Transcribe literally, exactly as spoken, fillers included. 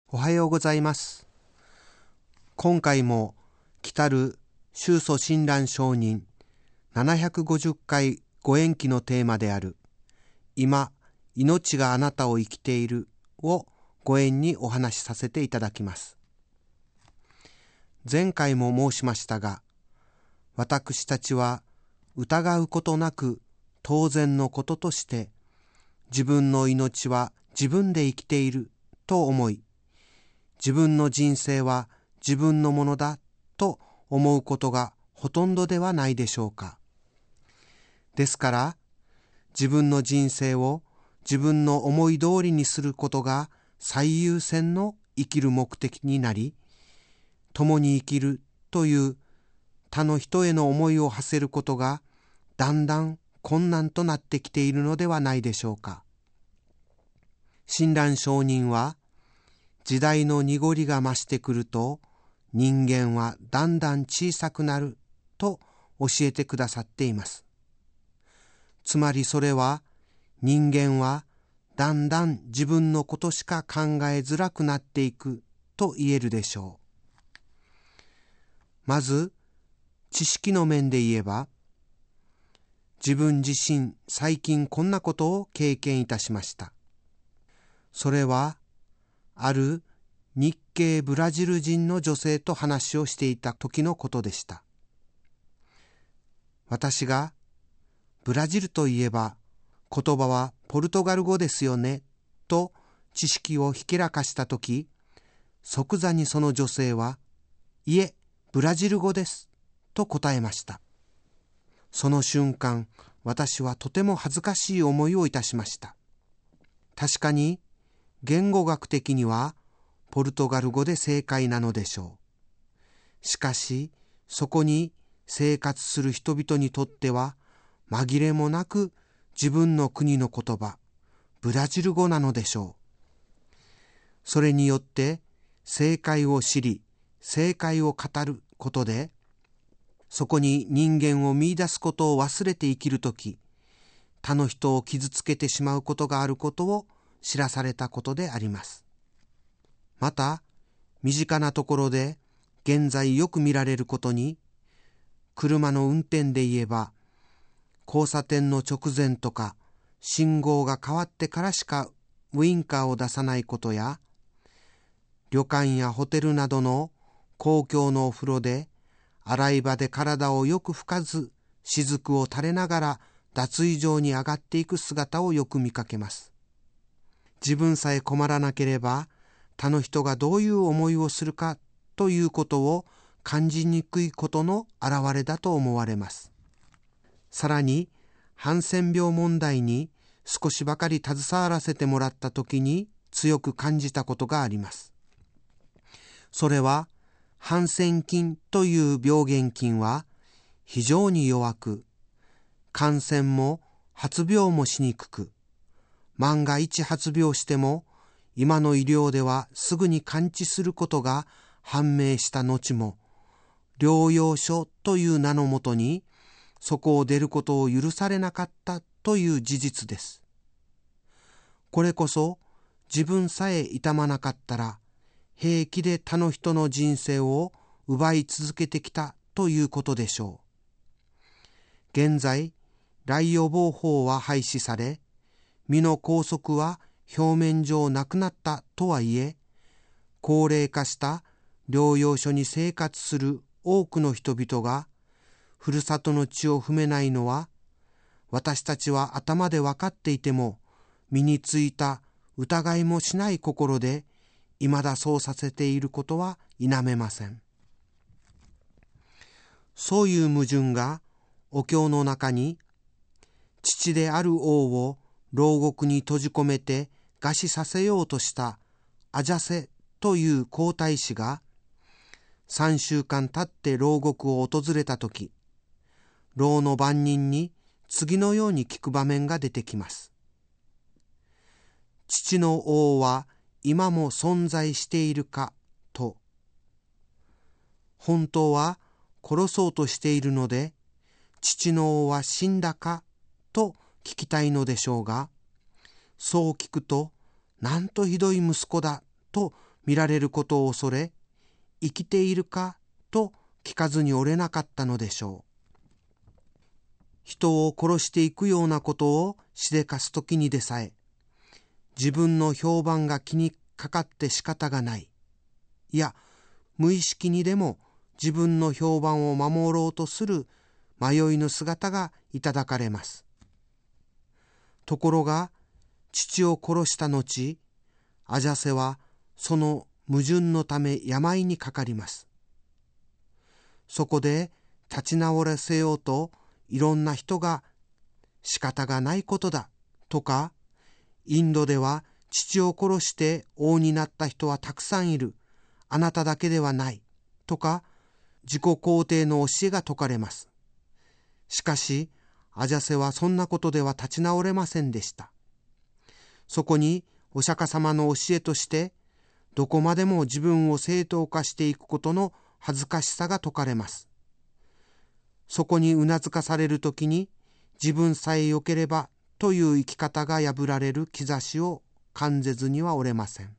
おはようございます。今回も来たる宗祖親鸞上人ななひゃくごじゅっかいご縁起のテーマである今命があなたを生きているをご縁にお話しさせていただきます。前回も申しましたが、私たちは疑うことなく当然のこととして自分の命は自分で生きていると思い、自分の人生は自分のものだと思うことがほとんどではないでしょうか。ですから自分の人生を自分の思い通りにすることが最優先の生きる目的になり、共に生きるという他の人への思いを馳せることがだんだん困難となってきているのではないでしょうか。親鸞上人は時代の濁りが増してくると人間はだんだん小さくなると教えてくださっています。つまりそれは人間はだんだん自分のことしか考えづらくなっていくと言えるでしょう。まず知識の面で言えば、自分自身最近こんなことを経験いたしました。それはある日系ブラジル人の女性と話をしていた時のことでした。私がブラジルといえば言葉はポルトガル語ですよねと知識をひけらかした時、即座にその女性はいえブラジル語ですと答えました。その瞬間、私はとても恥ずかしい思いをいたしました。確かに言語学的にはポルトガル語で正解なのでしょう。しかしそこに生活する人々にとっては紛れもなく自分の国の言葉ブラジル語なのでしょう。それによって正解を知り正解を語ることで、そこに人間を見出すことを忘れて生きるとき、他の人を傷つけてしまうことがあることを知らされたことであります。また身近なところで現在よく見られることに、車の運転で言えば交差点の直前とか信号が変わってからしかウインカーを出さないことや、旅館やホテルなどの公共のお風呂で洗い場で体をよく拭かず雫を垂れながら脱衣場に上がっていく姿をよく見かけます。自分さえ困らなければ他の人がどういう思いをするかということを感じにくいことの表れだと思われます。さらにハンセン病問題に少しばかり携わらせてもらった時に強く感じたことがあります。それはハンセン菌という病原菌は非常に弱く、感染も発病もしにくく、万が一発病しても今の医療ではすぐに完治することが判明した後も、療養所という名のもとにそこを出ることを許されなかったという事実です。これこそ自分さえ痛まなかったら平気で他の人の人生を奪い続けてきたということでしょう。現在雷予防法は廃止され、身の拘束は表面上なくなったとはいえ、高齢化した療養所に生活する多くの人々がふるさとの地を踏めないのは、私たちは頭で分かっていても身についた疑いもしない心で未だそうさせていることは否めません。そういう矛盾がお経の中に、父である王を牢獄に閉じ込めて餓死させようとしたアジャセという皇太子がさんしゅうかん経って牢獄を訪れたとき、牢の番人に次のように聞く場面が出てきます。父の王は今も存在しているかと。本当は殺そうとしているので、父の王は死んだかと聞きたいのでしょうが、そう聞くと、なんとひどい息子だと見られることを恐れ、生きているかと聞かずにおれなかったのでしょう。人を殺していくようなことをしでかすときにでさえ、自分の評判が気にかかって仕方がない。いや、無意識にでも自分の評判を守ろうとする迷いの姿がいただかれます。ところが、父を殺した後、アジャセはその矛盾のため病にかかります。そこで立ち直らせようといろんな人が仕方がないことだとか、インドでは父を殺して王になった人はたくさんいる、あなただけではないとか、自己肯定の教えが説かれます。しかしアジャセはそんなことでは立ち直れませんでした。そこにお釈迦様の教えとして、どこまでも自分を正当化していくことの恥ずかしさが説かれます。そこにうなずかされるときに、自分さえ良ければという生き方が破られる兆しを感じずにはおれません。